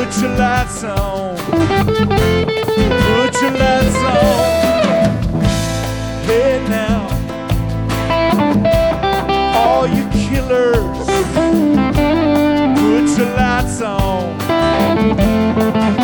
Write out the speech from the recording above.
Put your lights on. Put your lights on. Hey now, all you killers, put your lights on.